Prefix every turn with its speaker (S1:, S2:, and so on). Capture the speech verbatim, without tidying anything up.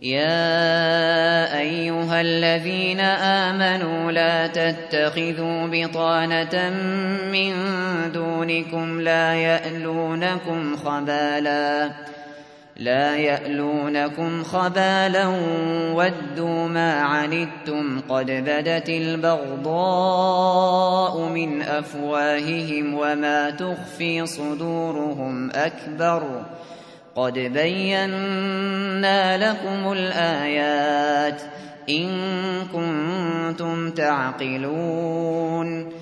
S1: يا أيها الذين آمنوا لا تتخذوا بطانة من دونكم لا يألونكم خبالا لا يألونكم خبالا ودوا ما عنتم قد بدت البغضاء من أفواههم وما تخفي صدورهم أكبر قد بينا لكم الآيات إن كنتم تعقلون